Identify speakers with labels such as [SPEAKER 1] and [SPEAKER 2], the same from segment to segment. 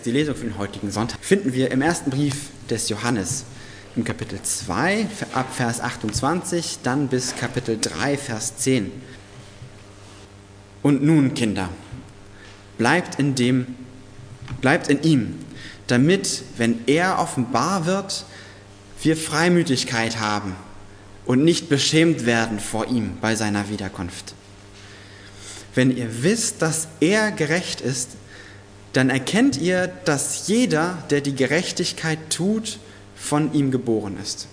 [SPEAKER 1] Die Lesung für den heutigen Sonntag finden wir im ersten Brief des Johannes, im Kapitel 2, ab Vers 28, dann bis Kapitel 3, Vers 10. Und nun, Kinder, bleibt in ihm, damit, wenn er offenbar wird, wir Freimütigkeit haben und nicht beschämt werden vor ihm bei seiner Wiederkunft. Wenn ihr wisst, dass er gerecht ist, dann erkennt ihr, dass jeder, der die Gerechtigkeit tut, von ihm geboren ist.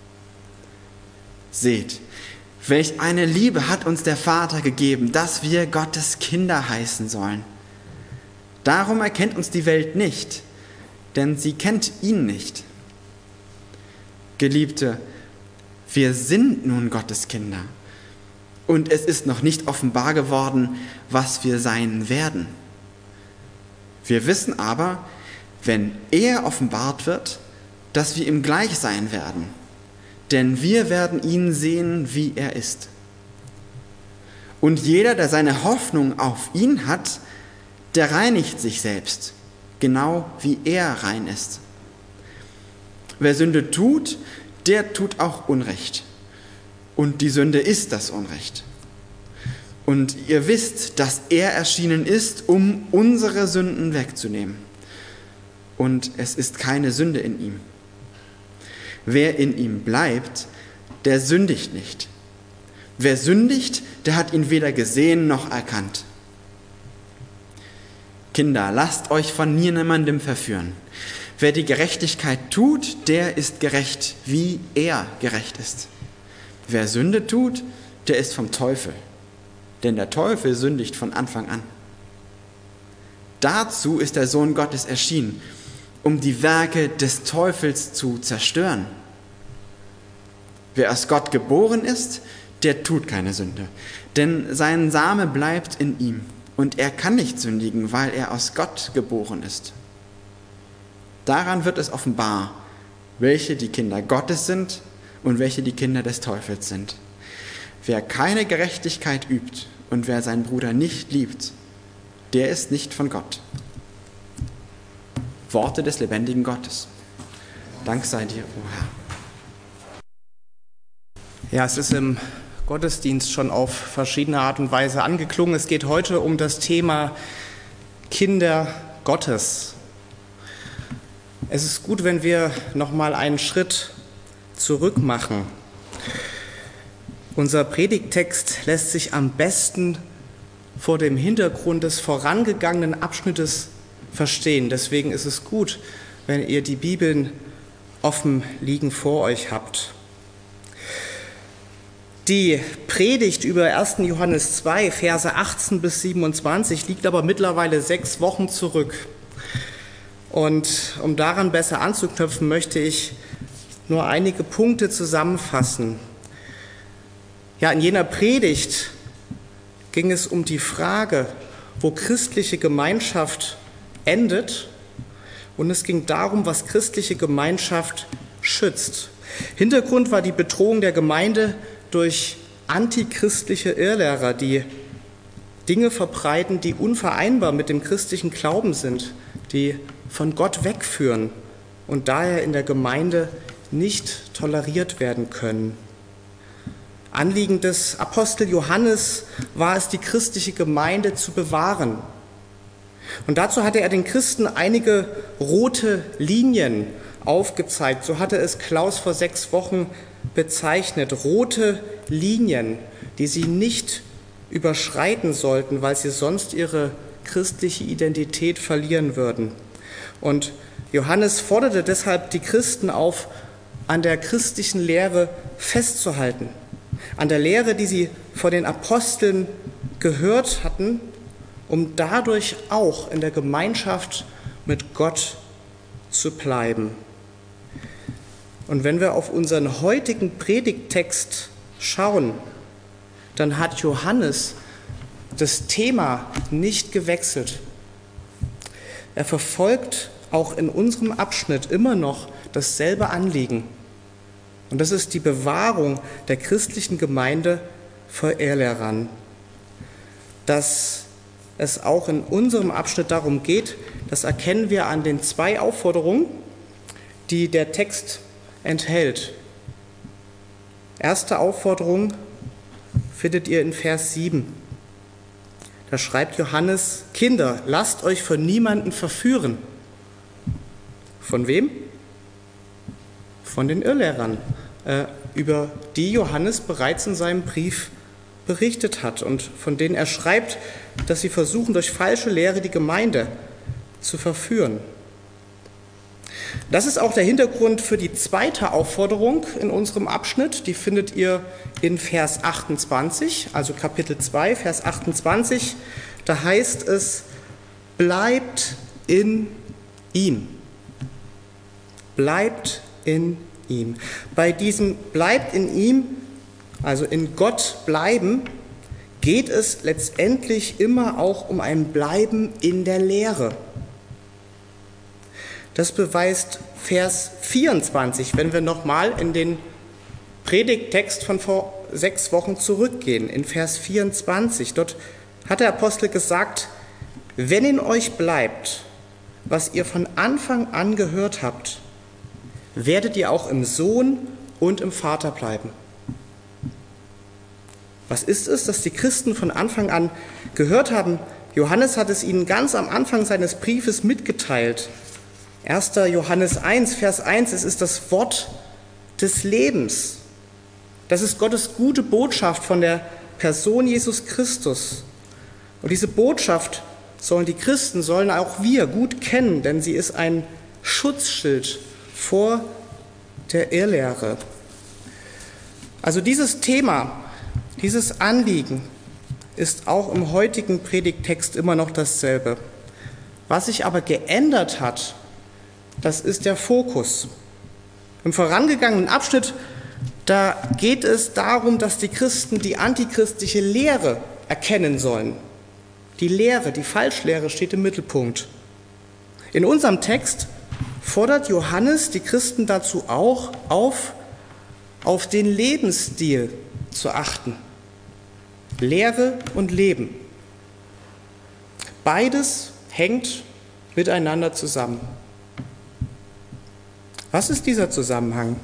[SPEAKER 1] Seht, welch eine Liebe hat uns der Vater gegeben, dass wir Gottes Kinder heißen sollen. Darum erkennt uns die Welt nicht, denn sie kennt ihn nicht. Geliebte, wir sind nun Gottes Kinder, und es ist noch nicht offenbar geworden, was wir sein werden. Wir wissen aber, wenn er offenbart wird, dass wir ihm gleich sein werden, denn wir werden ihn sehen, wie er ist. Und jeder, der seine Hoffnung auf ihn hat, der reinigt sich selbst, genau wie er rein ist. Wer Sünde tut, der tut auch Unrecht. Und die Sünde ist das Unrecht. Und ihr wisst, dass er erschienen ist, um unsere Sünden wegzunehmen. Und es ist keine Sünde in ihm. Wer in ihm bleibt, der sündigt nicht. Wer sündigt, der hat ihn weder gesehen noch erkannt. Kinder, lasst euch von niemandem verführen. Wer die Gerechtigkeit tut, der ist gerecht, wie er gerecht ist. Wer Sünde tut, der ist vom Teufel. Denn der Teufel sündigt von Anfang an. Dazu ist der Sohn Gottes erschienen, um die Werke des Teufels zu zerstören. Wer aus Gott geboren ist, der tut keine Sünde, denn sein Same bleibt in ihm und er kann nicht sündigen, weil er aus Gott geboren ist. Daran wird es offenbar, welche die Kinder Gottes sind und welche die Kinder des Teufels sind. Wer keine Gerechtigkeit übt und wer seinen Bruder nicht liebt, der ist nicht von Gott. Worte des lebendigen Gottes. Dank sei dir, o Herr.
[SPEAKER 2] Ja, es ist im Gottesdienst schon auf verschiedene Art und Weise angeklungen. Es geht heute um das Thema Kinder Gottes. Es ist gut, wenn wir noch mal einen Schritt zurück machen. Unser Predigttext lässt sich am besten vor dem Hintergrund des vorangegangenen Abschnittes verstehen. Deswegen ist es gut, wenn ihr die Bibeln offen liegen vor euch habt. Die Predigt über 1. Johannes 2, Verse 18 bis 27 liegt aber mittlerweile 6 Wochen zurück. Und um daran besser anzuknüpfen, möchte ich nur einige Punkte zusammenfassen. Ja, in jener Predigt ging es um die Frage, wo christliche Gemeinschaft endet, und es ging darum, was christliche Gemeinschaft schützt. Hintergrund war die Bedrohung der Gemeinde durch antichristliche Irrlehrer, die Dinge verbreiten, die unvereinbar mit dem christlichen Glauben sind, die von Gott wegführen und daher in der Gemeinde nicht toleriert werden können. Anliegen des Apostel Johannes war es, die christliche Gemeinde zu bewahren. Und dazu hatte er den Christen einige rote Linien aufgezeigt. So hatte es Klaus vor 6 Wochen bezeichnet. Rote Linien, die sie nicht überschreiten sollten, weil sie sonst ihre christliche Identität verlieren würden. Und Johannes forderte deshalb die Christen auf, an der christlichen Lehre festzuhalten. An der Lehre, die sie von den Aposteln gehört hatten, um dadurch auch in der Gemeinschaft mit Gott zu bleiben. Und wenn wir auf unseren heutigen Predigttext schauen, dann hat Johannes das Thema nicht gewechselt. Er verfolgt auch in unserem Abschnitt immer noch dasselbe Anliegen. Und das ist die Bewahrung der christlichen Gemeinde vor Irrlehrern. Das es auch in unserem Abschnitt darum geht, das erkennen wir an den 2 Aufforderungen, die der Text enthält. Erste Aufforderung findet ihr in Vers 7. Da schreibt Johannes: Kinder, lasst euch von niemandem verführen. Von wem? Von den Irrlehrern, über die Johannes bereits in seinem Brief berichtet hat und von denen er schreibt, dass sie versuchen, durch falsche Lehre die Gemeinde zu verführen. Das ist auch der Hintergrund für die 2. Aufforderung in unserem Abschnitt. Die findet ihr in Vers 28, also Kapitel 2, Vers 28. Da heißt es: Bleibt in ihm. Bleibt in ihm. Bei diesem bleibt in ihm, also in Gott bleiben, geht es letztendlich immer auch um ein Bleiben in der Lehre. Das beweist Vers 24, wenn wir nochmal in den Predigttext von vor 6 Wochen zurückgehen, in Vers 24. Dort hat der Apostel gesagt: Wenn in euch bleibt, was ihr von Anfang an gehört habt, werdet ihr auch im Sohn und im Vater bleiben. Was ist es, dass die Christen von Anfang an gehört haben? Johannes hat es ihnen ganz am Anfang seines Briefes mitgeteilt. 1. Johannes 1, Vers 1, es ist das Wort des Lebens. Das ist Gottes gute Botschaft von der Person Jesus Christus. Und diese Botschaft sollen die Christen, sollen auch wir gut kennen, denn sie ist ein Schutzschild vor der Irrlehre. Also dieses Thema, dieses Anliegen ist auch im heutigen Predigttext immer noch dasselbe. Was sich aber geändert hat, das ist der Fokus. Im vorangegangenen Abschnitt, da geht es darum, dass die Christen die antichristliche Lehre erkennen sollen. Die Lehre, die Falschlehre steht im Mittelpunkt. In unserem Text fordert Johannes die Christen dazu auch auf den Lebensstil zu achten. Lehre und Leben. Beides hängt miteinander zusammen. Was ist dieser Zusammenhang?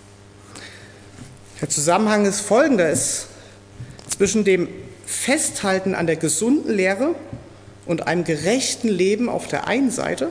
[SPEAKER 2] Der Zusammenhang ist folgender: ist zwischen dem Festhalten an der gesunden Lehre und einem gerechten Leben auf der einen Seite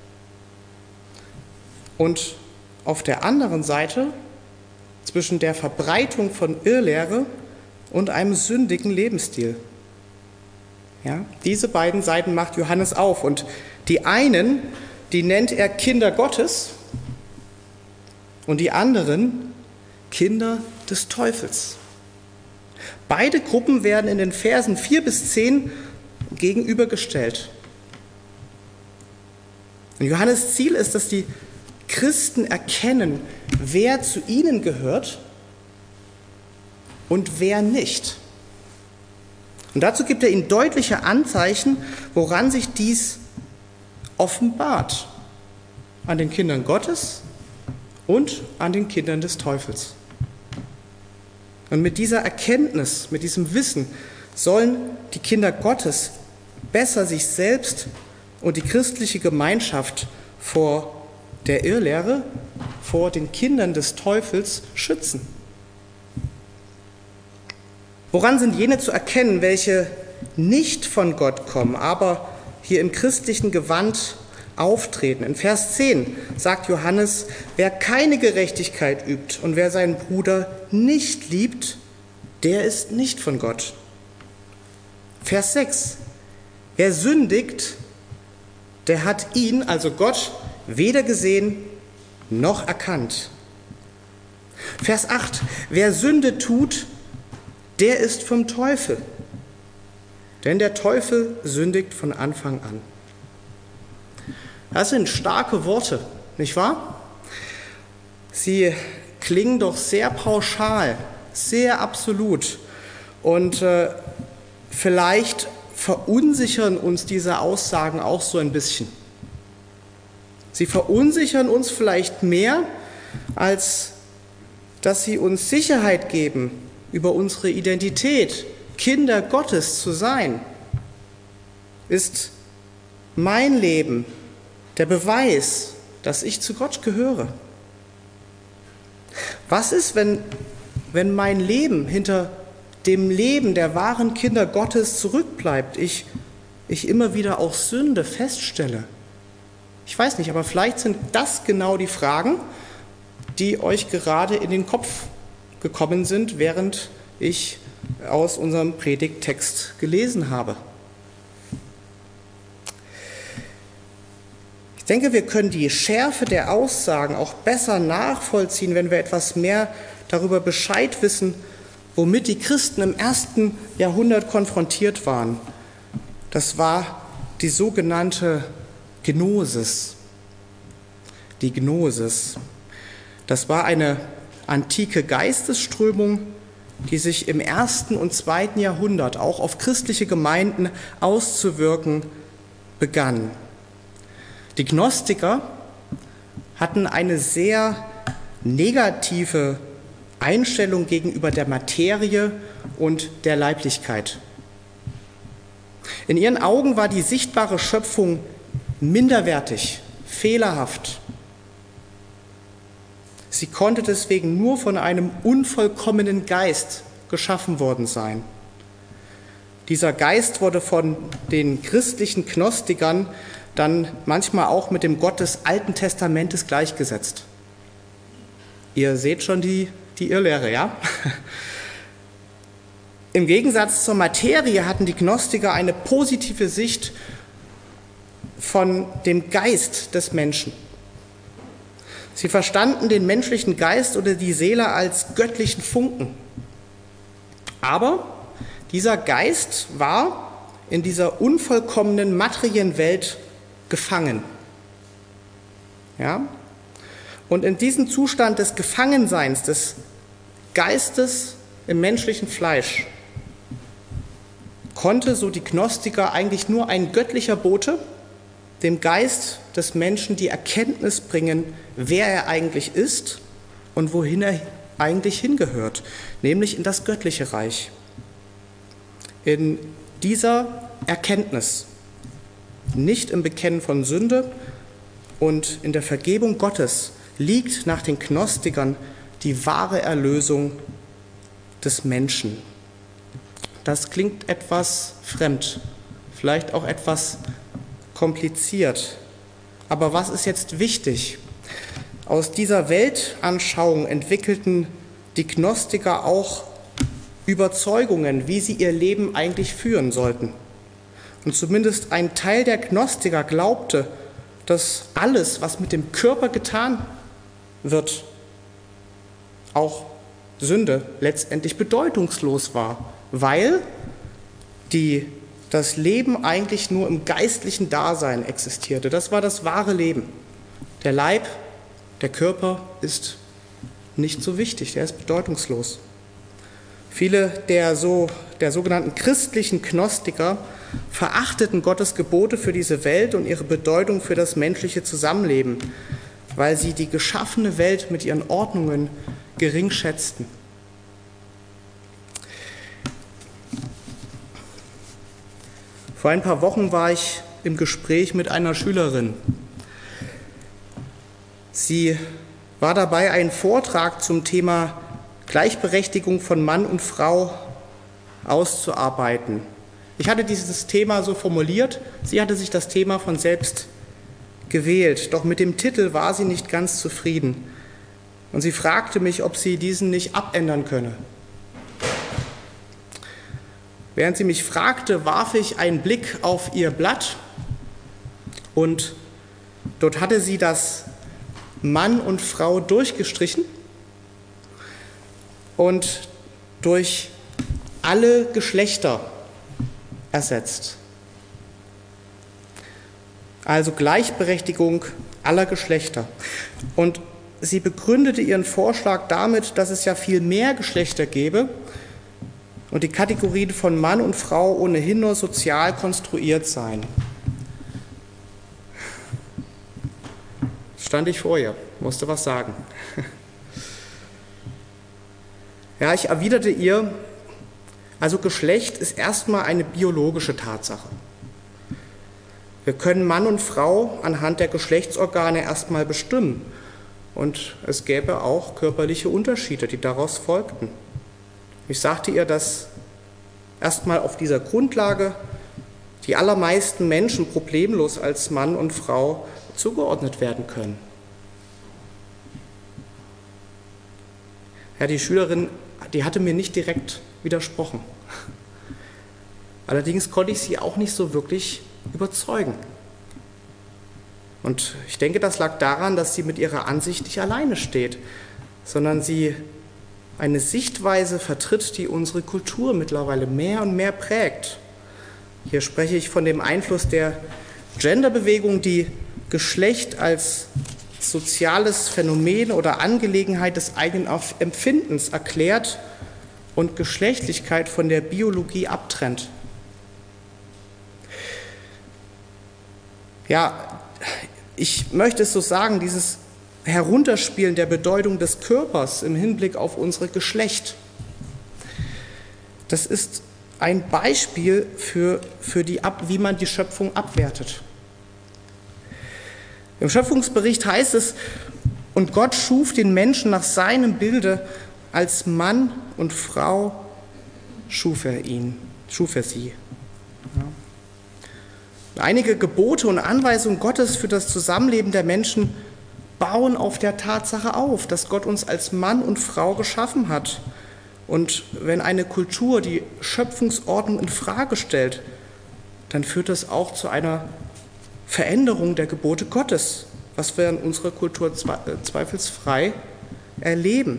[SPEAKER 2] und auf der anderen Seite zwischen der Verbreitung von Irrlehre und einem sündigen Lebensstil. Ja, diese beiden Seiten macht Johannes auf, und die einen, die nennt er Kinder Gottes, und die anderen Kinder des Teufels. Beide Gruppen werden in den Versen 4 bis 10 gegenübergestellt. Und Johannes' Ziel ist, dass die Christen erkennen, wer zu ihnen gehört und wer nicht. Und dazu gibt er ihnen deutliche Anzeichen, woran sich dies offenbart: an den Kindern Gottes und an den Kindern des Teufels. Und mit dieser Erkenntnis, mit diesem Wissen sollen die Kinder Gottes besser sich selbst und die christliche Gemeinschaft vor der Irrlehre, vor den Kindern des Teufels schützen. Woran sind jene zu erkennen, welche nicht von Gott kommen, aber hier im christlichen Gewand auftreten? In Vers 10 sagt Johannes: Wer keine Gerechtigkeit übt und wer seinen Bruder nicht liebt, der ist nicht von Gott. Vers 6: Wer sündigt, der hat ihn, also Gott, weder gesehen noch erkannt. Vers 8: Wer Sünde tut, der ist vom Teufel, denn der Teufel sündigt von Anfang an. Das sind starke Worte, nicht wahr? Sie klingen doch sehr pauschal, sehr absolut, und vielleicht verunsichern uns diese Aussagen auch so ein bisschen. Sie verunsichern uns vielleicht mehr, als dass sie uns Sicherheit geben über unsere Identität, Kinder Gottes zu sein. ist mein Leben der Beweis, dass ich zu Gott gehöre? Was ist, wenn mein Leben hinter dem Leben der wahren Kinder Gottes zurückbleibt, ich immer wieder auch Sünde feststelle? Ich weiß nicht, aber vielleicht sind das genau die Fragen, die euch gerade in den Kopf gekommen sind, während ich aus unserem Predigttext gelesen habe. Ich denke, wir können die Schärfe der Aussagen auch besser nachvollziehen, wenn wir etwas mehr darüber Bescheid wissen, womit die Christen im 1. Jahrhundert konfrontiert waren. Das war die sogenannte Gnosis. Die Gnosis. Das war eine antike Geistesströmung, die sich im 1. und 2. Jahrhundert auch auf christliche Gemeinden auszuwirken begann. Die Gnostiker hatten eine sehr negative Einstellung gegenüber der Materie und der Leiblichkeit. In ihren Augen war die sichtbare Schöpfung minderwertig, fehlerhaft. Sie konnte deswegen nur von einem unvollkommenen Geist geschaffen worden sein. Dieser Geist wurde von den christlichen Gnostikern dann manchmal auch mit dem Gott des Alten Testamentes gleichgesetzt. Ihr seht schon die Irrlehre, ja? Im Gegensatz zur Materie hatten die Gnostiker eine positive Sicht von dem Geist des Menschen. Sie verstanden den menschlichen Geist oder die Seele als göttlichen Funken. Aber dieser Geist war in dieser unvollkommenen materiellen Welt gefangen. Ja? Und in diesem Zustand des Gefangenseins, des Geistes im menschlichen Fleisch, konnte, so die Gnostiker, eigentlich nur ein göttlicher Bote dem Geist des Menschen die Erkenntnis bringen, wer er eigentlich ist und wohin er eigentlich hingehört, nämlich in das göttliche Reich. In dieser Erkenntnis, nicht im Bekennen von Sünde und in der Vergebung Gottes, liegt nach den Gnostikern die wahre Erlösung des Menschen. Das klingt etwas fremd, vielleicht auch etwas kompliziert. Aber was ist jetzt wichtig? Aus dieser Weltanschauung entwickelten die Gnostiker auch Überzeugungen, wie sie ihr Leben eigentlich führen sollten. Und zumindest ein Teil der Gnostiker glaubte, dass alles, was mit dem Körper getan wird, auch Sünde, letztendlich bedeutungslos war, weil das Leben eigentlich nur im geistlichen Dasein existierte. Das war das wahre Leben. Der Leib, der Körper ist nicht so wichtig, der ist bedeutungslos. Viele der sogenannten christlichen Gnostiker verachteten Gottes Gebote für diese Welt und ihre Bedeutung für das menschliche Zusammenleben, weil sie die geschaffene Welt mit ihren Ordnungen gering schätzten. Vor ein paar Wochen war ich im Gespräch mit einer Schülerin. Sie war dabei, einen Vortrag zum Thema Gleichberechtigung von Mann und Frau auszuarbeiten. Ich hatte dieses Thema so formuliert, sie hatte sich das Thema von selbst gewählt, doch mit dem Titel war sie nicht ganz zufrieden. Und sie fragte mich, ob sie diesen nicht abändern könne. Während sie mich fragte, warf ich einen Blick auf ihr Blatt und dort hatte sie das Mann und Frau durchgestrichen und durch alle Geschlechter ersetzt. Also Gleichberechtigung aller Geschlechter. Und sie begründete ihren Vorschlag damit, dass es ja viel mehr Geschlechter gäbe und die Kategorien von Mann und Frau ohnehin nur sozial konstruiert seien. Stand ich vor ihr, musste was sagen. Ja, ich erwiderte ihr, also Geschlecht ist erstmal eine biologische Tatsache. Wir können Mann und Frau anhand der Geschlechtsorgane erstmal bestimmen. Und es gäbe auch körperliche Unterschiede, die daraus folgten. Ich sagte ihr, dass erstmal auf dieser Grundlage die allermeisten Menschen problemlos als Mann und Frau zugeordnet werden können. Ja, die Schülerin, die hatte mir nicht direkt widersprochen. Allerdings konnte ich sie auch nicht so wirklich überzeugen. Und ich denke, das lag daran, dass sie mit ihrer Ansicht nicht alleine steht, sondern sie eine Sichtweise vertritt, die unsere Kultur mittlerweile mehr und mehr prägt. Hier spreche ich von dem Einfluss der Genderbewegung, die Geschlecht als soziales Phänomen oder Angelegenheit des eigenen Empfindens erklärt und Geschlechtlichkeit von der Biologie abtrennt. Ja, ich möchte es so sagen, dieses Herunterspielen der Bedeutung des Körpers im Hinblick auf unsere Geschlecht, das ist ein Beispiel wie man die Schöpfung abwertet. Im Schöpfungsbericht heißt es, und Gott schuf den Menschen nach seinem Bilde, als Mann und Frau schuf er sie. Ja. Einige Gebote und Anweisungen Gottes für das Zusammenleben der Menschen bauen auf der Tatsache auf, dass Gott uns als Mann und Frau geschaffen hat. Und wenn eine Kultur die Schöpfungsordnung in Frage stellt, dann führt das auch zu einer Veränderung der Gebote Gottes, was wir in unserer Kultur zweifelsfrei erleben.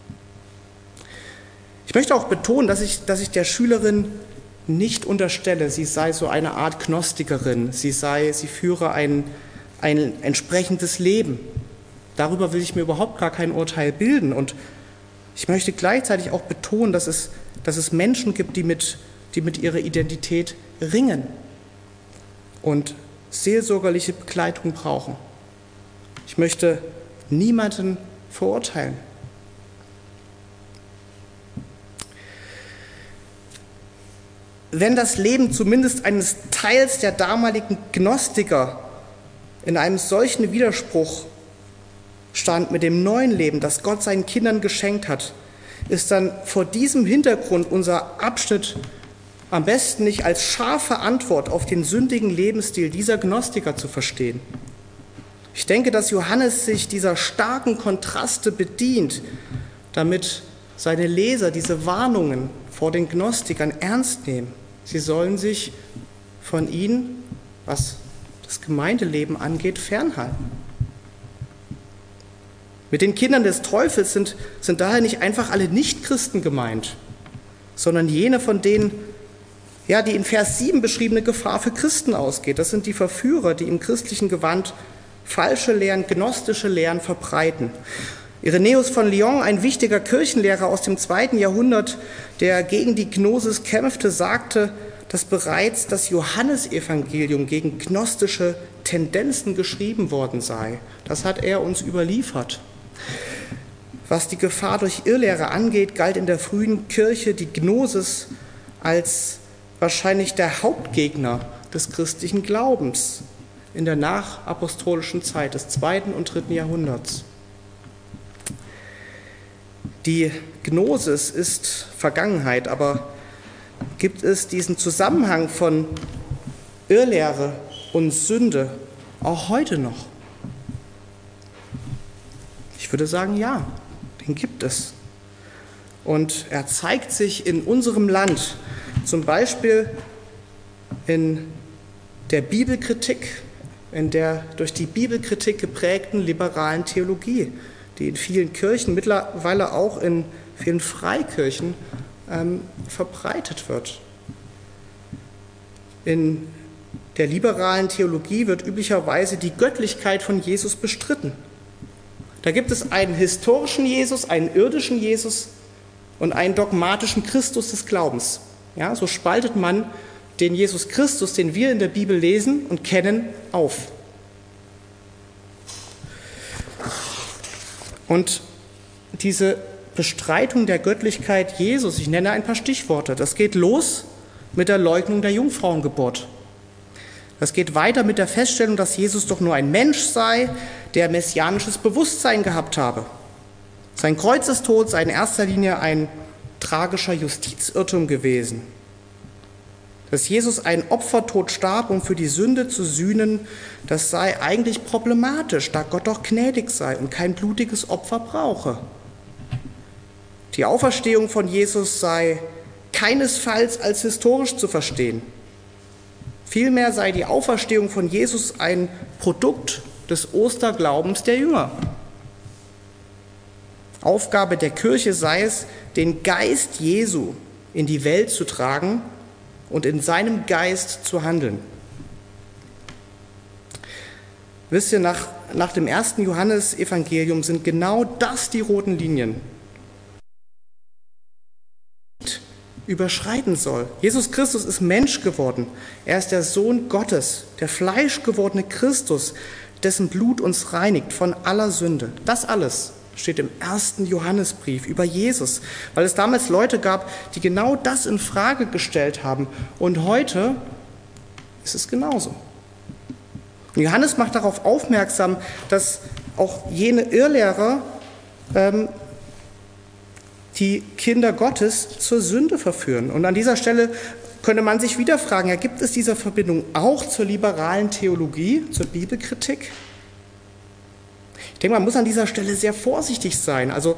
[SPEAKER 2] Ich möchte auch betonen, dass ich der Schülerin nicht unterstelle, sie sei so eine Art Gnostikerin, sie führe ein entsprechendes Leben. Darüber will ich mir überhaupt gar kein Urteil bilden. Und ich möchte gleichzeitig auch betonen, dass es Menschen gibt, die mit ihrer Identität ringen und seelsorgerliche Begleitung brauchen. Ich möchte niemanden verurteilen. Wenn das Leben zumindest eines Teils der damaligen Gnostiker in einem solchen Widerspruch stand mit dem neuen Leben, das Gott seinen Kindern geschenkt hat, ist dann vor diesem Hintergrund unser Abschnitt am besten nicht als scharfe Antwort auf den sündigen Lebensstil dieser Gnostiker zu verstehen. Ich denke, dass Johannes sich dieser starken Kontraste bedient, damit seine Leser diese Warnungen vor den Gnostikern ernst nehmen. Sie sollen sich von ihnen, was das Gemeindeleben angeht, fernhalten. Mit den Kindern des Teufels sind daher nicht einfach alle Nichtchristen gemeint, sondern jene, von denen die in Vers 7 beschriebene Gefahr für Christen ausgeht. Das sind die Verführer, die im christlichen Gewand falsche Lehren, gnostische Lehren verbreiten. Irenäus von Lyon, ein wichtiger Kirchenlehrer aus dem 2. Jahrhundert, der gegen die Gnosis kämpfte, sagte, dass bereits das Johannesevangelium gegen gnostische Tendenzen geschrieben worden sei. Das hat er uns überliefert. Was die Gefahr durch Irrlehre angeht, galt in der frühen Kirche die Gnosis als wahrscheinlich der Hauptgegner des christlichen Glaubens in der nachapostolischen Zeit des 2. und 3. Jahrhunderts. Die Gnosis ist Vergangenheit, aber gibt es diesen Zusammenhang von Irrlehre und Sünde auch heute noch? Ich würde sagen, ja, den gibt es. Und er zeigt sich in unserem Land, zum Beispiel in der Bibelkritik, in der durch die Bibelkritik geprägten liberalen Theologie, die in vielen Kirchen, mittlerweile auch in vielen Freikirchen verbreitet wird. In der liberalen Theologie wird üblicherweise die Göttlichkeit von Jesus bestritten. Da gibt es einen historischen Jesus, einen irdischen Jesus und einen dogmatischen Christus des Glaubens. Ja, so spaltet man den Jesus Christus, den wir in der Bibel lesen und kennen, auf. Und diese Bestreitung der Göttlichkeit Jesus, ich nenne ein paar Stichworte, das geht los mit der Leugnung der Jungfrauengeburt. Das geht weiter mit der Feststellung, dass Jesus doch nur ein Mensch sei, der messianisches Bewusstsein gehabt habe. Sein Kreuzestod sei in erster Linie ein tragischer Justizirrtum gewesen. Dass Jesus einen Opfertod starb, um für die Sünde zu sühnen, das sei eigentlich problematisch, da Gott doch gnädig sei und kein blutiges Opfer brauche. Die Auferstehung von Jesus sei keinesfalls als historisch zu verstehen. Vielmehr sei die Auferstehung von Jesus ein Produkt des Osterglaubens der Jünger. Aufgabe der Kirche sei es, den Geist Jesu in die Welt zu tragen und in seinem Geist zu handeln. Wisst ihr, nach dem ersten Johannesevangelium sind genau das die roten Linien, überschreiten soll. Jesus Christus ist Mensch geworden. Er ist der Sohn Gottes, der fleischgewordene Christus, dessen Blut uns reinigt von aller Sünde. Das alles steht im ersten Johannesbrief über Jesus, weil es damals Leute gab, die genau das in Frage gestellt haben. Und heute ist es genauso. Und Johannes macht darauf aufmerksam, dass auch jene Irrlehrer die Kinder Gottes zur Sünde verführen. Und an dieser Stelle könnte man sich wieder fragen, ja, gibt es diese Verbindung auch zur liberalen Theologie, zur Bibelkritik? Ich denke, man muss an dieser Stelle sehr vorsichtig sein. Also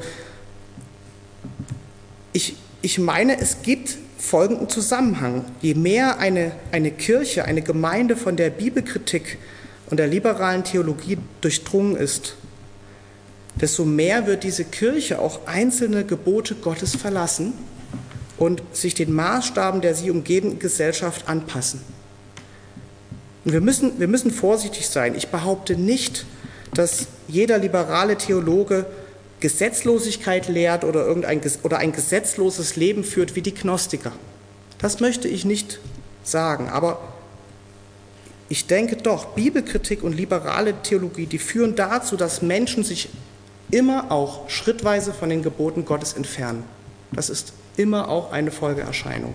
[SPEAKER 2] ich meine, es gibt folgenden Zusammenhang. Je mehr eine Kirche, eine Gemeinde von der Bibelkritik und der liberalen Theologie durchdrungen ist, desto mehr wird diese Kirche auch einzelne Gebote Gottes verlassen und sich den Maßstaben der sie umgebenden Gesellschaft anpassen. Und wir müssen vorsichtig sein. Ich behaupte nicht, dass jeder liberale Theologe Gesetzlosigkeit lehrt oder ein gesetzloses Leben führt wie die Gnostiker. Das möchte ich nicht sagen, aber ich denke doch, Bibelkritik und liberale Theologie, die führen dazu, dass Menschen sich immer auch schrittweise von den Geboten Gottes entfernen. Das ist immer auch eine Folgeerscheinung.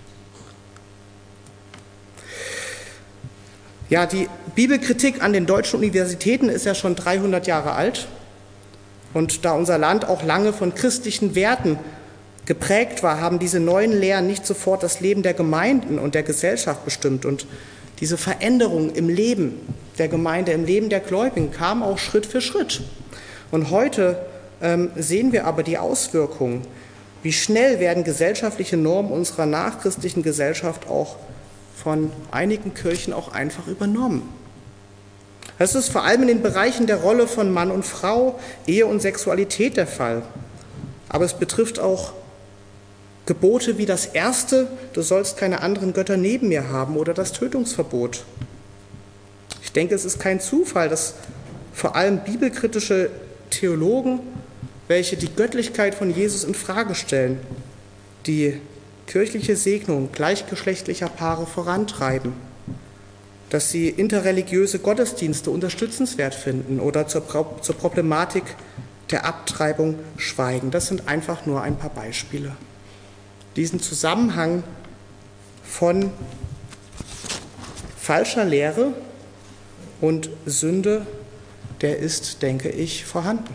[SPEAKER 2] Ja, die Bibelkritik an den deutschen Universitäten ist ja schon 300 Jahre alt. Und da unser Land auch lange von christlichen Werten geprägt war, haben diese neuen Lehren nicht sofort das Leben der Gemeinden und der Gesellschaft bestimmt. Und diese Veränderung im Leben der Gemeinde, im Leben der Gläubigen kam auch Schritt für Schritt. Und heute sehen wir aber die Auswirkungen. Wie schnell werden gesellschaftliche Normen unserer nachchristlichen Gesellschaft auch von einigen Kirchen auch einfach übernommen. Das ist vor allem in den Bereichen der Rolle von Mann und Frau, Ehe und Sexualität der Fall. Aber es betrifft auch Gebote wie das erste, du sollst keine anderen Götter neben mir haben, oder das Tötungsverbot. Ich denke, es ist kein Zufall, dass vor allem bibelkritische Theologen, welche die Göttlichkeit von Jesus in Frage stellen, die kirchliche Segnung gleichgeschlechtlicher Paare vorantreiben, dass sie interreligiöse Gottesdienste unterstützenswert finden oder zur Problematik der Abtreibung schweigen. Das sind einfach nur ein paar Beispiele. Diesen Zusammenhang von falscher Lehre und Sünde, der ist, denke ich, vorhanden.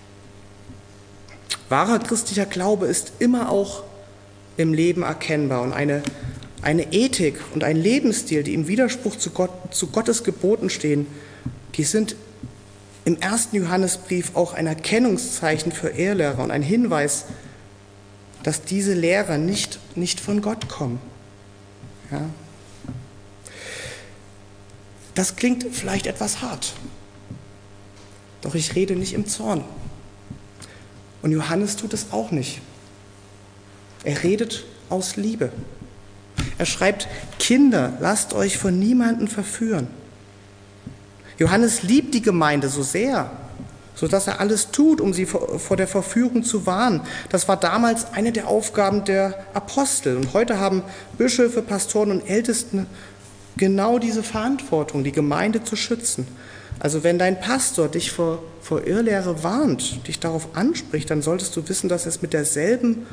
[SPEAKER 2] Wahrer christlicher Glaube ist immer auch im Leben erkennbar und eine Ethik und ein Lebensstil, die im Widerspruch zu Gottes Geboten stehen, die sind im ersten Johannesbrief auch ein Erkennungszeichen für Irrlehrer und ein Hinweis, dass diese Lehrer nicht von Gott kommen. Ja. Das klingt vielleicht etwas hart, doch ich rede nicht im Zorn. Und Johannes tut es auch nicht. Er redet aus Liebe. Er schreibt, Kinder, lasst euch von niemandem verführen. Johannes liebt die Gemeinde so sehr, sodass er alles tut, um sie vor der Verführung zu warnen. Das war damals eine der Aufgaben der Apostel. Und heute haben Bischöfe, Pastoren und Ältesten genau diese Verantwortung, die Gemeinde zu schützen. Also wenn dein Pastor dich vor Irrlehre warnt, dich darauf anspricht, dann solltest du wissen, dass er es mit derselben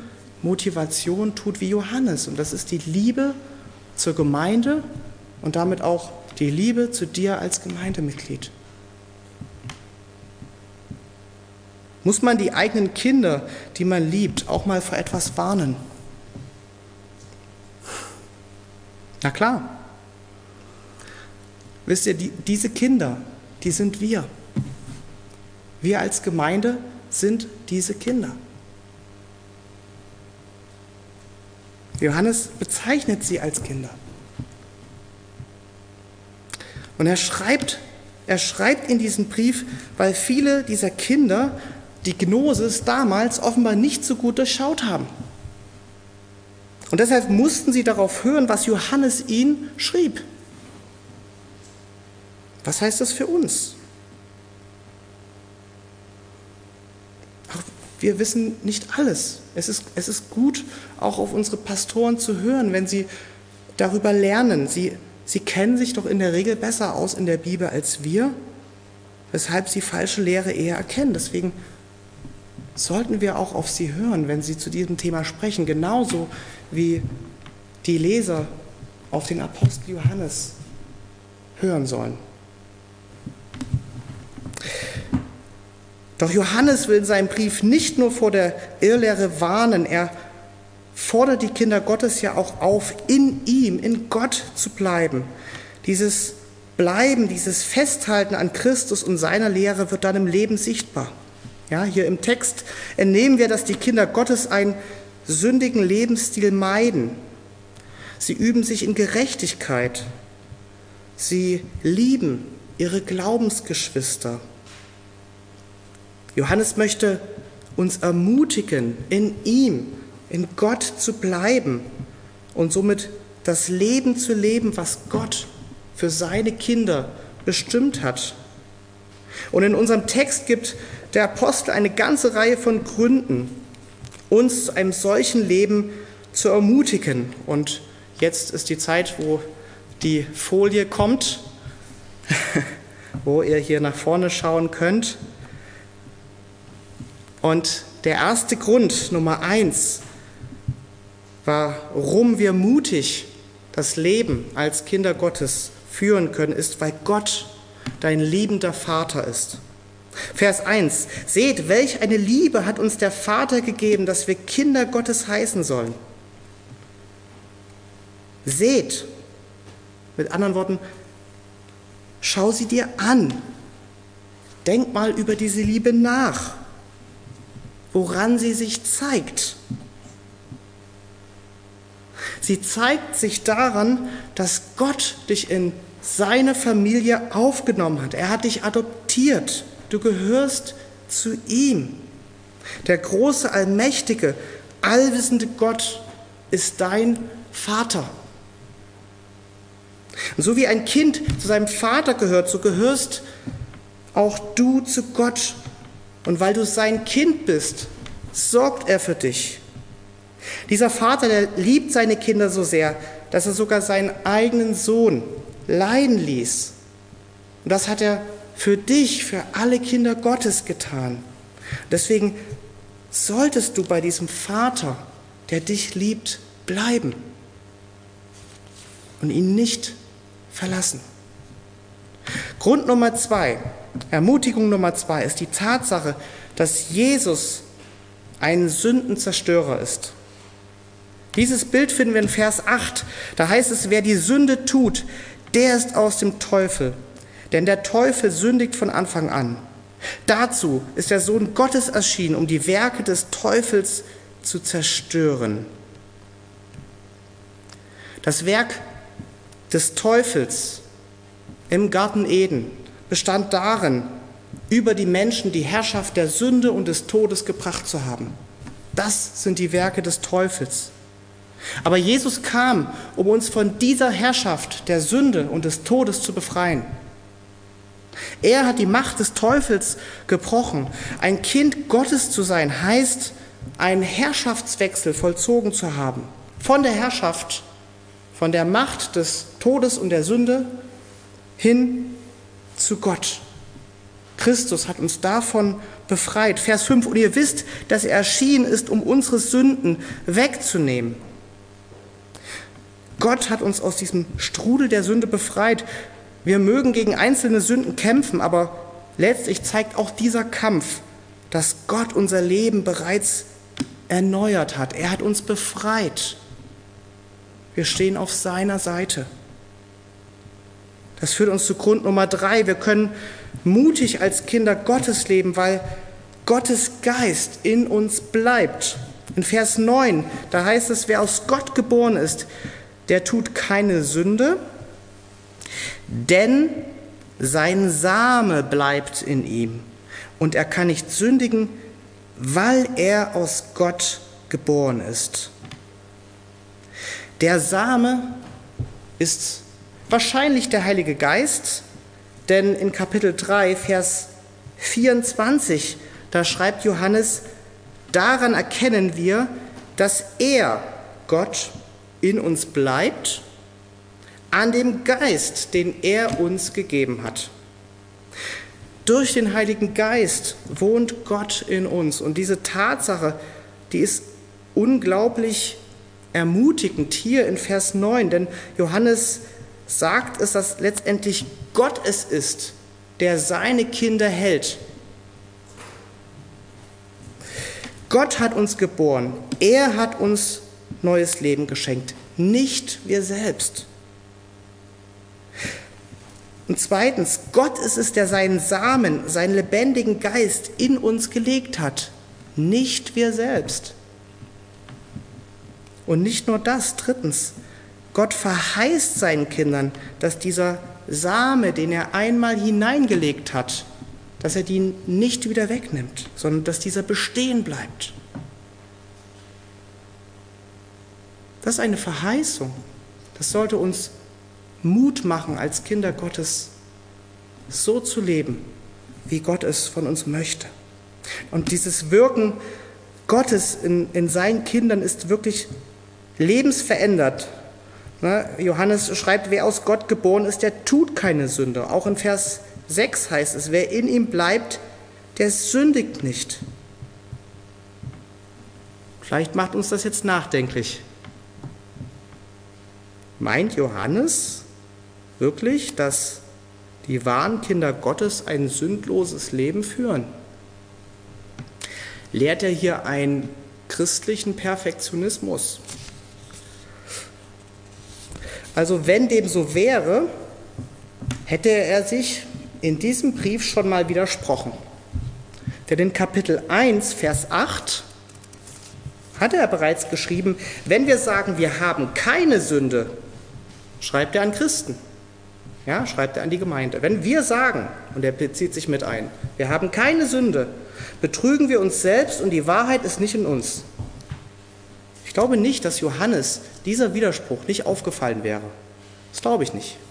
[SPEAKER 2] Motivation tut wie Johannes. Und das ist die Liebe zur Gemeinde und damit auch die Liebe zu dir als Gemeindemitglied. Muss man die eigenen Kinder, die man liebt, auch mal vor etwas warnen? Na klar. Wisst ihr, diese Kinder, die sind wir. Wir als Gemeinde sind diese Kinder. Johannes bezeichnet sie als Kinder. Und er schreibt in diesem Brief, weil viele dieser Kinder die Gnosis damals offenbar nicht so gut durchschaut haben. Und deshalb mussten sie darauf hören, was Johannes ihnen schrieb. Was heißt das für uns? Auch wir wissen nicht alles. Es ist gut, auch auf unsere Pastoren zu hören, wenn sie darüber lernen. Sie kennen sich doch in der Regel besser aus in der Bibel als wir, weshalb sie falsche Lehre eher erkennen. Deswegen sollten wir auch auf sie hören, wenn sie zu diesem Thema sprechen, genauso wie die Leser auf den Apostel Johannes hören sollen. Doch Johannes will in seinem Brief nicht nur vor der Irrlehre warnen, er fordert die Kinder Gottes ja auch auf, in ihm, in Gott zu bleiben. Dieses Bleiben, dieses Festhalten an Christus und seiner Lehre wird dann im Leben sichtbar. Ja, hier im Text entnehmen wir, dass die Kinder Gottes einen sündigen Lebensstil meiden. Sie üben sich in Gerechtigkeit. Sie lieben ihre Glaubensgeschwister. Johannes möchte uns ermutigen, in ihm, in Gott zu bleiben und somit das Leben zu leben, was Gott für seine Kinder bestimmt hat. Und in unserem Text gibt der Apostel eine ganze Reihe von Gründen, uns zu einem solchen Leben zu ermutigen. Und jetzt ist die Zeit, wo die Folie kommt, wo ihr hier nach vorne schauen könnt. Und der erste Grund, Nummer 1, warum wir mutig das Leben als Kinder Gottes führen können, ist, weil Gott dein liebender Vater ist. Vers 1. Seht, welch eine Liebe hat uns der Vater gegeben, dass wir Kinder Gottes heißen sollen. Seht, mit anderen Worten, schau sie dir an. Denk mal über diese Liebe nach, woran sie sich zeigt. Sie zeigt sich daran, dass Gott dich in seine Familie aufgenommen hat. Er hat dich adoptiert. Du gehörst zu ihm. Der große, allmächtige, allwissende Gott ist dein Vater. Und so wie ein Kind zu seinem Vater gehört, so gehörst auch du zu Gott. Und weil du sein Kind bist, sorgt er für dich. Dieser Vater, der liebt seine Kinder so sehr, dass er sogar seinen eigenen Sohn leiden ließ. Und das hat er für dich, für alle Kinder Gottes getan. Deswegen solltest du bei diesem Vater, der dich liebt, bleiben und ihn nicht verlassen. Grund Nummer 2, Ermutigung Nummer 2 ist die Tatsache, dass Jesus ein Sündenzerstörer ist. Dieses Bild finden wir in Vers 8. Da heißt es, wer die Sünde tut, der ist aus dem Teufel. Denn der Teufel sündigt von Anfang an. Dazu ist der Sohn Gottes erschienen, um die Werke des Teufels zu zerstören. Das Werk des Teufels im Garten Eden bestand darin, über die Menschen die Herrschaft der Sünde und des Todes gebracht zu haben. Das sind die Werke des Teufels. Aber Jesus kam, um uns von dieser Herrschaft der Sünde und des Todes zu befreien. Er hat die Macht des Teufels gebrochen. Ein Kind Gottes zu sein, heißt, einen Herrschaftswechsel vollzogen zu haben. Von der Herrschaft, von der Macht des Todes und der Sünde hin zu Gott. Christus hat uns davon befreit. Vers 5, und ihr wisst, dass er erschienen ist, um unsere Sünden wegzunehmen. Gott hat uns aus diesem Strudel der Sünde befreit. Wir mögen gegen einzelne Sünden kämpfen, aber letztlich zeigt auch dieser Kampf, dass Gott unser Leben bereits erneuert hat. Er hat uns befreit. Wir stehen auf seiner Seite. Das führt uns zu Grund Nummer 3. Wir können mutig als Kinder Gottes leben, weil Gottes Geist in uns bleibt. In Vers 9, da heißt es, wer aus Gott geboren ist, der tut keine Sünde, denn sein Same bleibt in ihm und er kann nicht sündigen, weil er aus Gott geboren ist. Der Same ist wahrscheinlich der Heilige Geist, denn in Kapitel 3, Vers 24, da schreibt Johannes, daran erkennen wir, dass er, Gott, in uns bleibt, an dem Geist, den er uns gegeben hat. Durch den Heiligen Geist wohnt Gott in uns. Und diese Tatsache, die ist unglaublich ermutigend hier in Vers 9, denn Johannes sagt es, dass letztendlich Gott es ist, der seine Kinder hält. Gott hat uns geboren, er hat uns neues Leben geschenkt, nicht wir selbst. Und zweitens, Gott ist es, der seinen Samen, seinen lebendigen Geist in uns gelegt hat, nicht wir selbst. Und nicht nur das, drittens, Gott verheißt seinen Kindern, dass dieser Same, den er einmal hineingelegt hat, dass er den nicht wieder wegnimmt, sondern dass dieser bestehen bleibt. Das ist eine Verheißung. Das sollte uns Mut machen, als Kinder Gottes so zu leben, wie Gott es von uns möchte. Und dieses Wirken Gottes in seinen Kindern ist wirklich lebensverändert. Johannes schreibt, wer aus Gott geboren ist, der tut keine Sünde. Auch in Vers 6 heißt es, wer in ihm bleibt, der sündigt nicht. Vielleicht macht uns das jetzt nachdenklich. Meint Johannes wirklich, dass die wahren Kinder Gottes ein sündloses Leben führen? Lehrt er hier einen christlichen Perfektionismus? Also wenn dem so wäre, hätte er sich in diesem Brief schon mal widersprochen. Denn in Kapitel 1, Vers 8 hat er bereits geschrieben, wenn wir sagen, wir haben keine Sünde, schreibt er an Christen, ja, schreibt er an die Gemeinde. Wenn wir sagen, und er bezieht sich mit ein, wir haben keine Sünde, betrügen wir uns selbst und die Wahrheit ist nicht in uns. Ich glaube nicht, dass Johannes dieser Widerspruch nicht aufgefallen wäre. Das glaube ich nicht.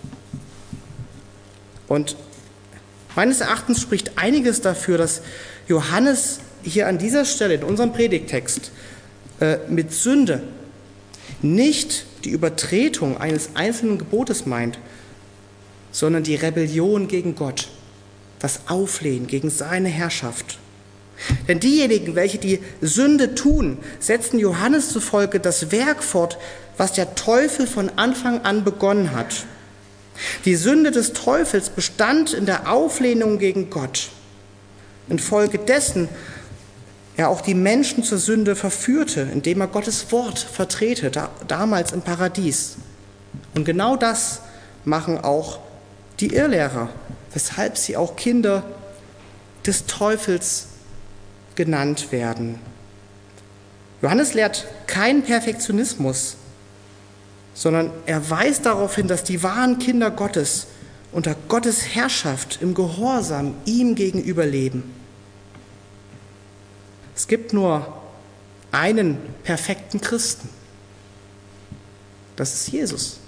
[SPEAKER 2] Und meines Erachtens spricht einiges dafür, dass Johannes hier an dieser Stelle in unserem Predigttext mit Sünde nicht die Übertretung eines einzelnen Gebotes meint, sondern die Rebellion gegen Gott, das Auflehnen gegen seine Herrschaft. Denn diejenigen, welche die Sünde tun, setzen Johannes zufolge das Werk fort, was der Teufel von Anfang an begonnen hat. Die Sünde des Teufels bestand in der Auflehnung gegen Gott, infolgedessen er auch die Menschen zur Sünde verführte, indem er Gottes Wort vertrete, damals im Paradies. Und genau das machen auch die Irrlehrer, weshalb sie auch Kinder des Teufels genannt werden. Johannes lehrt keinen Perfektionismus, sondern er weist darauf hin, dass die wahren Kinder Gottes unter Gottes Herrschaft im Gehorsam ihm gegenüber leben. Es gibt nur einen perfekten Christen. Das ist Jesus.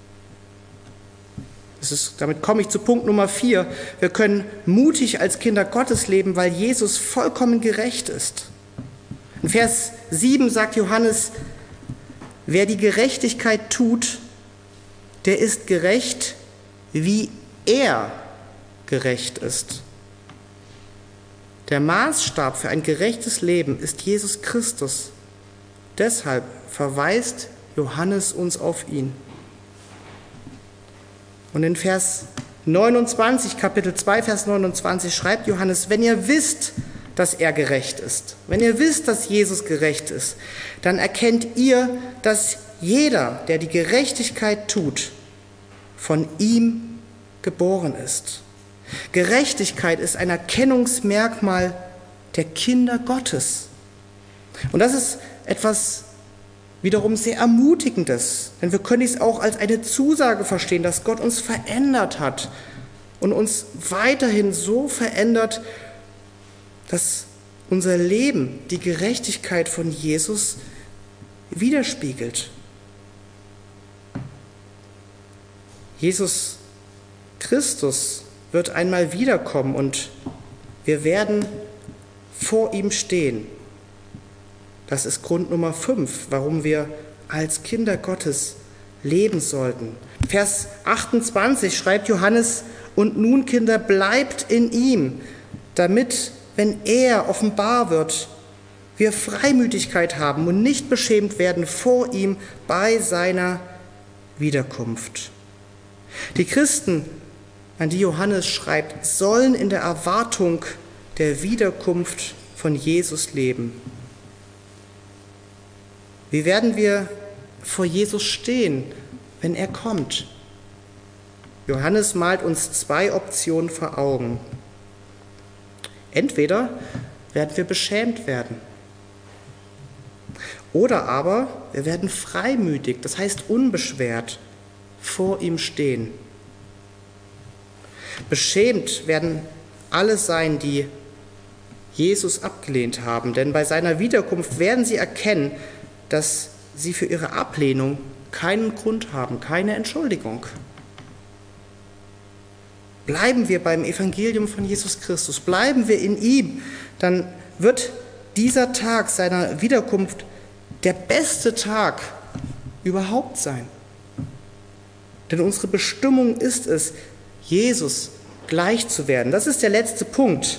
[SPEAKER 2] Damit komme ich zu Punkt Nummer 4. Wir können mutig als Kinder Gottes leben, weil Jesus vollkommen gerecht ist. In Vers 7 sagt Johannes, wer die Gerechtigkeit tut, der ist gerecht, wie er gerecht ist. Der Maßstab für ein gerechtes Leben ist Jesus Christus. Deshalb verweist Johannes uns auf ihn. Und in Vers Kapitel 2, Vers 29 schreibt Johannes, wenn ihr wisst, dass er gerecht ist, wenn ihr wisst, dass Jesus gerecht ist, dann erkennt ihr, dass jeder, der die Gerechtigkeit tut, von ihm geboren ist. Gerechtigkeit ist ein Erkennungsmerkmal der Kinder Gottes. Und das ist etwas wiederum sehr Ermutigendes, denn wir können es auch als eine Zusage verstehen, dass Gott uns verändert hat und uns weiterhin so verändert, dass unser Leben die Gerechtigkeit von Jesus widerspiegelt. Jesus Christus wird einmal wiederkommen und wir werden vor ihm stehen. Das ist Grund Nummer 5, warum wir als Kinder Gottes leben sollten. Vers 28 schreibt Johannes, und nun, Kinder, bleibt in ihm, damit, wenn er offenbar wird, wir Freimütigkeit haben und nicht beschämt werden vor ihm bei seiner Wiederkunft. Die Christen, an die Johannes schreibt, sollen in der Erwartung der Wiederkunft von Jesus leben. Wie werden wir vor Jesus stehen, wenn er kommt? Johannes malt uns 2 Optionen vor Augen. Entweder werden wir beschämt werden, oder aber wir werden freimütig, das heißt unbeschwert, vor ihm stehen. Beschämt werden alle sein, die Jesus abgelehnt haben, denn bei seiner Wiederkunft werden sie erkennen, dass sie für ihre Ablehnung keinen Grund haben, keine Entschuldigung. Bleiben wir beim Evangelium von Jesus Christus, bleiben wir in ihm, dann wird dieser Tag seiner Wiederkunft der beste Tag überhaupt sein. Denn unsere Bestimmung ist es, Jesus gleich zu werden. Das ist der letzte Punkt.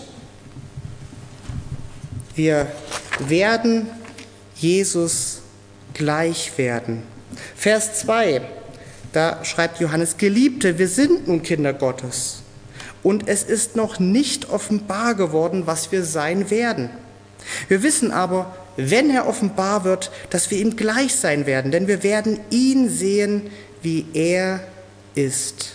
[SPEAKER 2] Wir werden Jesus gleich werden. Vers 2, da schreibt Johannes, Geliebte, wir sind nun Kinder Gottes und es ist noch nicht offenbar geworden, was wir sein werden. Wir wissen aber, wenn er offenbar wird, dass wir ihm gleich sein werden, denn wir werden ihn sehen, wie er ist.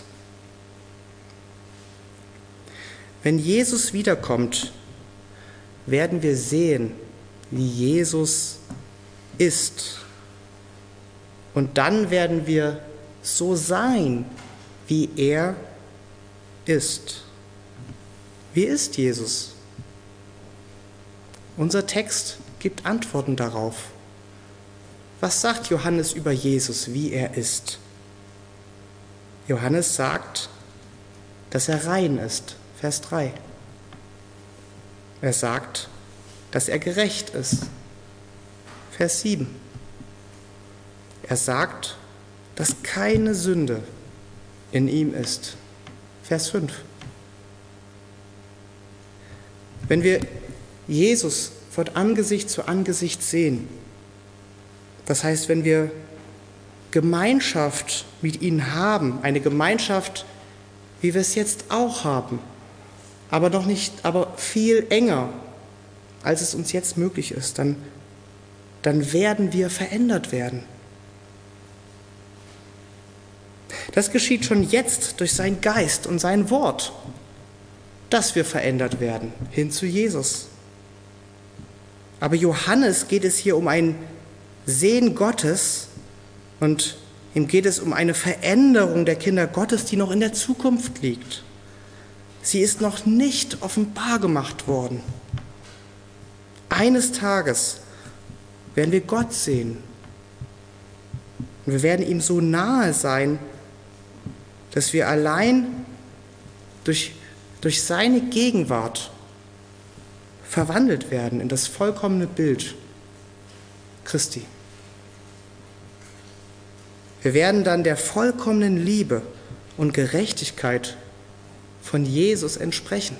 [SPEAKER 2] Wenn Jesus wiederkommt, werden wir sehen, wie Jesus ist. Und dann werden wir so sein, wie er ist. Wie ist Jesus? Unser Text gibt Antworten darauf. Was sagt Johannes über Jesus, wie er ist? Johannes sagt, dass er rein ist. Vers 3. Er sagt, dass er gerecht ist. Vers 7. Er sagt, dass keine Sünde in ihm ist. Vers 5. Wenn wir Jesus von Angesicht zu Angesicht sehen, das heißt, wenn wir Gemeinschaft mit ihm haben, eine Gemeinschaft, wie wir es jetzt auch haben, aber viel enger, als es uns jetzt möglich ist, dann werden wir verändert werden. Das geschieht schon jetzt durch seinen Geist und sein Wort, dass wir verändert werden hin zu Jesus. Aber Johannes geht es hier um ein Sehen Gottes und ihm geht es um eine Veränderung der Kinder Gottes, die noch in der Zukunft liegt. Sie ist noch nicht offenbar gemacht worden. Eines Tages werden wir Gott sehen. Und wir werden ihm so nahe sein, dass wir allein durch seine Gegenwart verwandelt werden in das vollkommene Bild Christi. Wir werden dann der vollkommenen Liebe und Gerechtigkeit von Jesus entsprechen.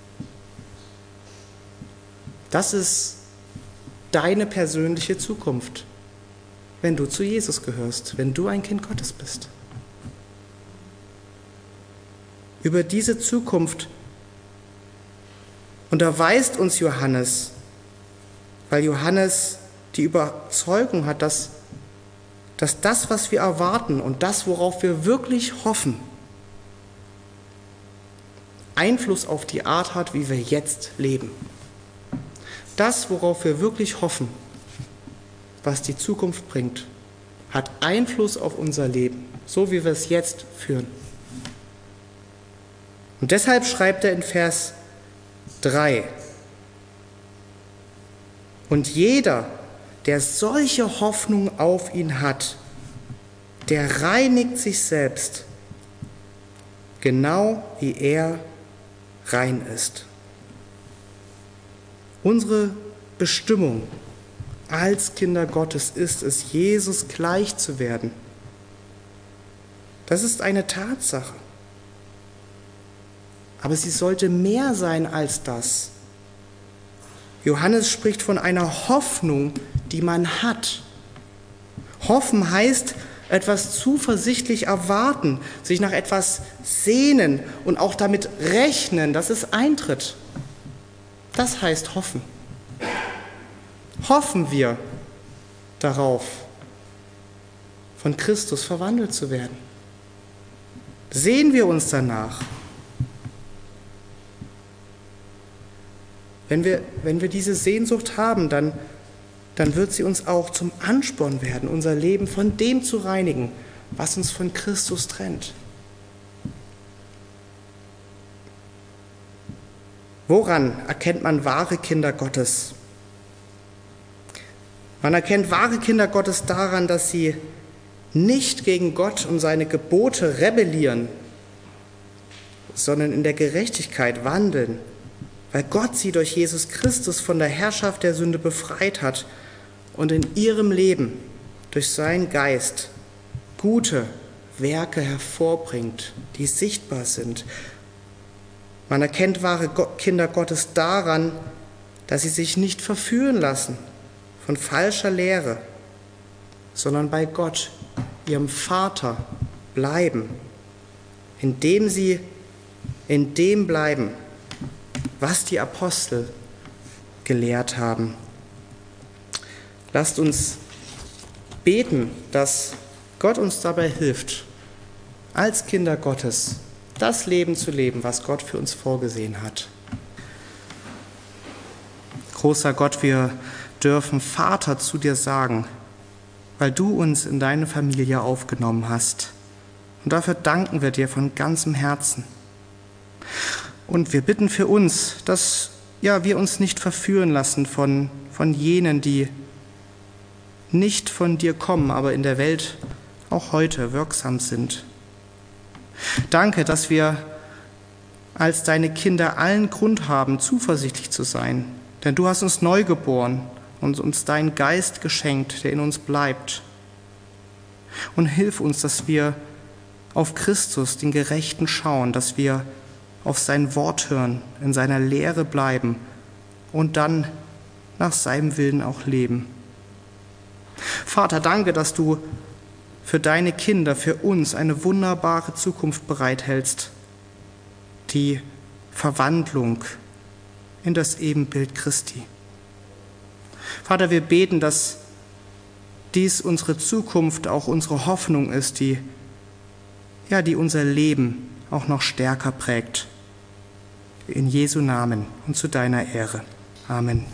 [SPEAKER 2] Das ist deine persönliche Zukunft, wenn du zu Jesus gehörst, wenn du ein Kind Gottes bist. über diese Zukunft unterweist uns Johannes, weil Johannes die Überzeugung hat, dass das, was wir erwarten und das, worauf wir wirklich hoffen, Einfluss auf die Art hat, wie wir jetzt leben. Das, worauf wir wirklich hoffen, was die Zukunft bringt, hat Einfluss auf unser Leben, so wie wir es jetzt führen. Und deshalb schreibt er in Vers 3: Und jeder, der solche Hoffnung auf ihn hat, der reinigt sich selbst, genau wie er rein ist. Unsere Bestimmung als Kinder Gottes ist es, Jesus gleich zu werden. Das ist eine Tatsache. Aber sie sollte mehr sein als das. Johannes spricht von einer Hoffnung, die man hat. Hoffen heißt, etwas zuversichtlich erwarten, sich nach etwas sehnen und auch damit rechnen, dass es eintritt. Das heißt hoffen. Hoffen wir darauf, von Christus verwandelt zu werden? Sehen wir uns danach? Wenn wir diese Sehnsucht haben, dann wird sie uns auch zum Ansporn werden, unser Leben von dem zu reinigen, was uns von Christus trennt. Woran erkennt man wahre Kinder Gottes? Man erkennt wahre Kinder Gottes daran, dass sie nicht gegen Gott und seine Gebote rebellieren, sondern in der Gerechtigkeit wandeln, weil Gott sie durch Jesus Christus von der Herrschaft der Sünde befreit hat und in ihrem Leben durch seinen Geist gute Werke hervorbringt, die sichtbar sind. Man erkennt wahre Kinder Gottes daran, dass sie sich nicht verführen lassen von falscher Lehre, sondern bei Gott, ihrem Vater, bleiben, indem sie in dem bleiben, was die Apostel gelehrt haben. Lasst uns beten, dass Gott uns dabei hilft, als Kinder Gottes das Leben zu leben, was Gott für uns vorgesehen hat. Großer Gott, wir dürfen Vater zu dir sagen, weil du uns in deine Familie aufgenommen hast. Und dafür danken wir dir von ganzem Herzen. Und wir bitten für uns, dass wir uns nicht verführen lassen von jenen, die nicht von dir kommen, aber in der Welt auch heute wirksam sind. Danke, dass wir als deine Kinder allen Grund haben, zuversichtlich zu sein, denn du hast uns neu geboren und uns deinen Geist geschenkt, der in uns bleibt. Und hilf uns, dass wir auf Christus, den Gerechten, schauen, dass wir auf sein Wort hören, in seiner Lehre bleiben und dann nach seinem Willen auch leben. Vater, danke, dass du für deine Kinder, für uns eine wunderbare Zukunft bereithältst, die Verwandlung in das Ebenbild Christi. Vater, wir beten, dass dies unsere Zukunft, auch unsere Hoffnung ist, die unser Leben auch noch stärker prägt. In Jesu Namen und zu deiner Ehre. Amen.